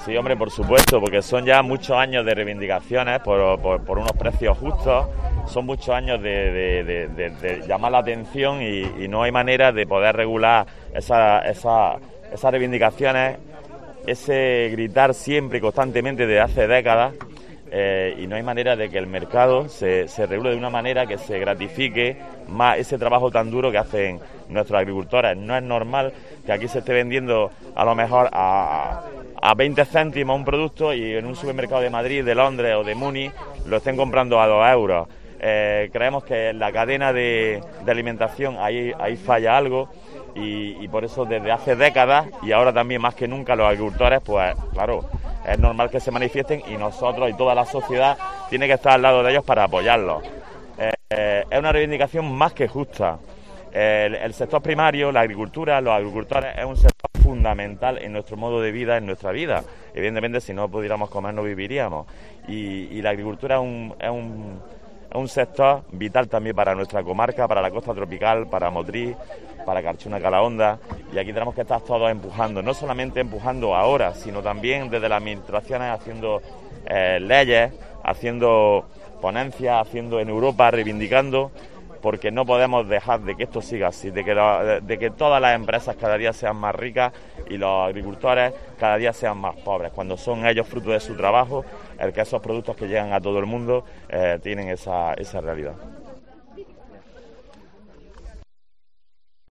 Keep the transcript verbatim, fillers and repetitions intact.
Sí, hombre, por supuesto, porque son ya muchos años de reivindicaciones por, por, por unos precios justos, son muchos años de, de, de, de, de llamar la atención y, y no hay manera de poder regular esas esa, esa reivindicaciones, ese gritar siempre y constantemente desde hace décadas. Eh, y no hay manera de que el mercado se, se regule de una manera que se gratifique más ese trabajo tan duro que hacen nuestros agricultores. No es normal que aquí se esté vendiendo a lo mejor a, a veinte céntimos un producto y en un supermercado de Madrid, de Londres o de Múnich lo estén comprando a dos euros. Eh, creemos que en la cadena de, de alimentación ahí, ahí falla algo y, y por eso desde hace décadas y ahora también más que nunca los agricultores, pues claro, es normal que se manifiesten y nosotros y toda la sociedad tiene que estar al lado de ellos para apoyarlos. Eh, eh, es una reivindicación más que justa. Eh, el, el sector primario, la agricultura, los agricultores es un sector fundamental en nuestro modo de vida, en nuestra vida. Evidentemente, si no pudiéramos comer no viviríamos. Y, y la agricultura es un, es un Es un sector vital también para nuestra comarca, para la costa tropical, para Motril, para Carchuna Calahonda, y aquí tenemos que estar todos empujando, no solamente empujando ahora, sino también desde las administraciones haciendo eh, leyes, haciendo ponencias, haciendo en Europa, reivindicando, porque no podemos dejar de que esto siga así, de que, lo, de que todas las empresas cada día sean más ricas y los agricultores cada día sean más pobres, cuando son ellos fruto de su trabajo, el que esos productos que llegan a todo el mundo eh, tienen esa, esa realidad.